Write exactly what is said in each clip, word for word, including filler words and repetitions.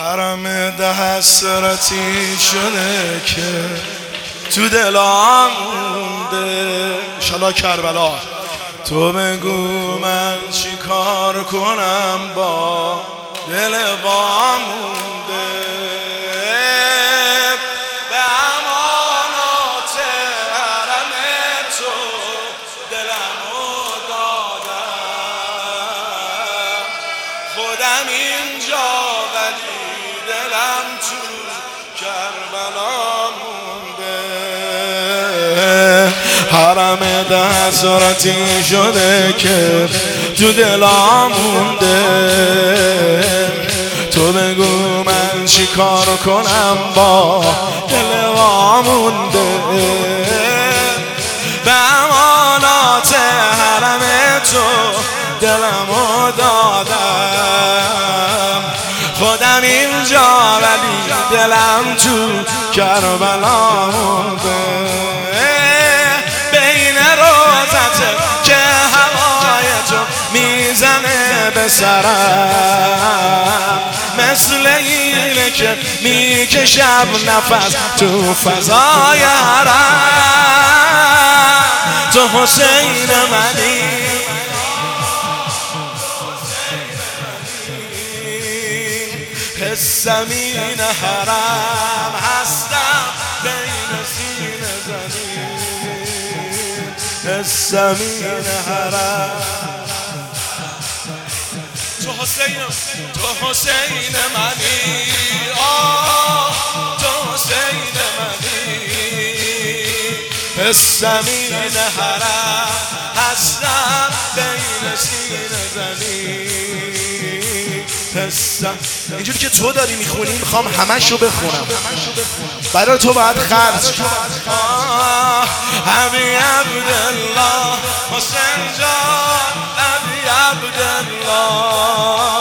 حرم ده حسرتی شده که تو دلم مونده. انشالله کربلا. تو بگو من چی کار کنم با دل با مونده. به امانات حرم تو دلمو دادم. خودم اینجا ولی دلم تو کربلا مونده. حرم ده حسرتی شده که تو دلم مونده. تو بگو من چی کار کنم با دلم مونده. به امانات حرم تو دلمو دادم. خودم اینجا ولی دلم تو کربلا مونده. بین روزته که هوای تو میزنه به سرم، مثل اینه که میکشم نفس تو فضای حرم. تو حسین منی، حسم این حرم هستم بین سینه زمین. حسم این حرم. تو حسین، تو حسین منی، آه تو حسین منی. حسم این حرم هستم بین سینه زمین. حسم اینجوری که تو داری میخونی میخوام همش رو بخونم، برای تو باید خرج. ابی عبدالله حسین جان، ابی عبدالله.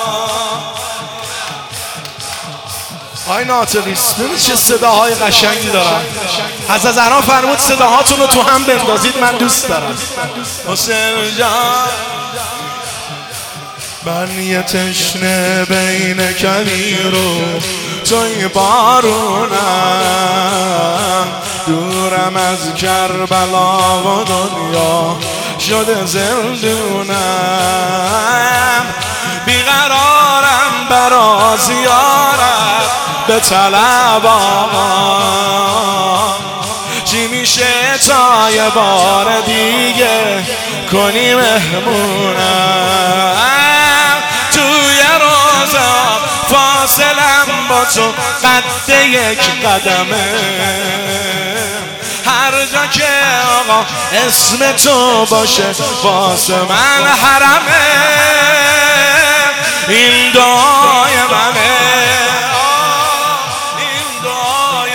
آی ناطقیست، ببین چه صداهای قشنگی دارن. حضرت زهرا فرمود صداهاتون رو تو هم بندازید، من دوست دارم. حسین جان من یه تشنه بین کبیر و توی بارونم. دورم از کربلا و دنیا شده زندونم. بیقرارم برا زیارت به طلب آقا. چی میشه تا یه بار دیگه کنی مهمونم. توی روزا فاصلم با تو قد یک قدمه. هر جا که آقا اسم تو باشه واسه من حرمه. این دعای منه، این دعای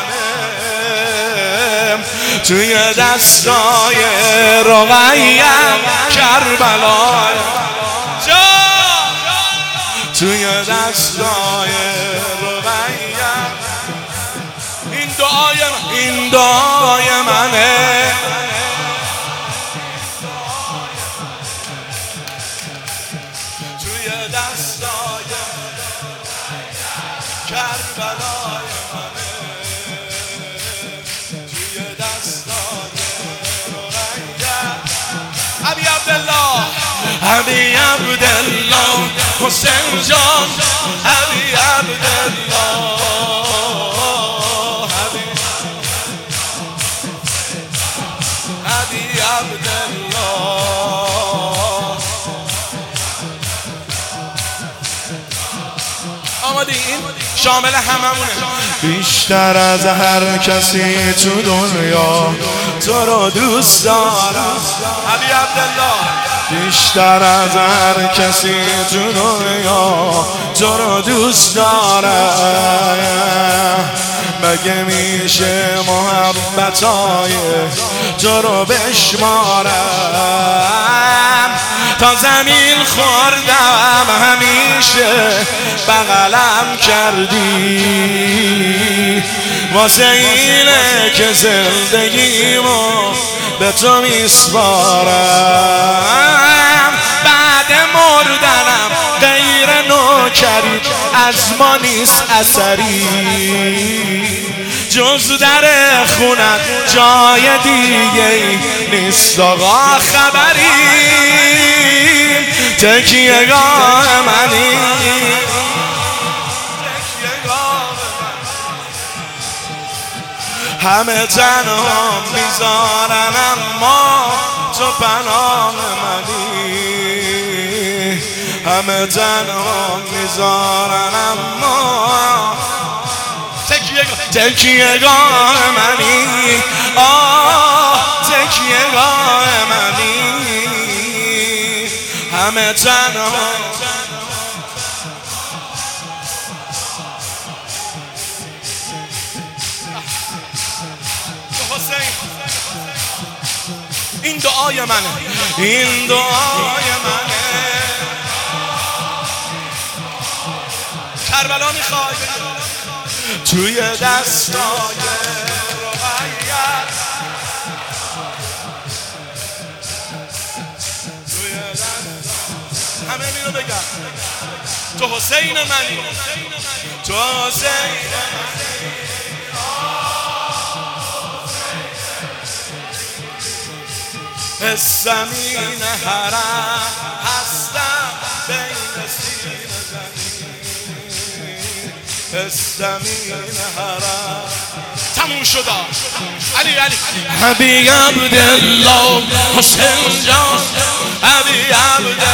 منه. توی دستای رقیه‌ام کربلای توی دستای رقیه‌ام. این دعای من، این دعای منه. توی دستای کربلای منه. توی دستای رقیه‌ام. ابی عبدالله، ابی عبدالله حسین جان، ابی عبدالله. ابی عبدالله. آماده این شامل هممونه. بیشتر از هر کسی تو دنیا تو رو دوست دارم. ابی عبدالله. بیشتر از هر کسی تو دنیا تو رو دوست دارم. مگه میشه محبتای تو رو بشمارم. تا زمین خوردم همیشه بغلم کردی. واسه اینه که زندگیمو به تو میسپارم. بعد مردنم غیر نوکر کرید از ما نیست اثری، جز در خونت جای دیگه نیست آقا خبری، تکیهگاه منی همه تنها میذارن اما تو پناه منی، همه تنها میذارن اما تکیهگاه منی، آه تکیهگاه منی، همه تنها این دعای منه، این دعای منه. کربلا میخوای توی دستای رقیت، توی دستای همه اینو بگم، تو حسین منی، تو حسین منی، الزمین حرم هستم بین سینه زمین، الزمین حرم تموم شده. علی علی حبیب عبدالله حسین جان، حبیب عبدالله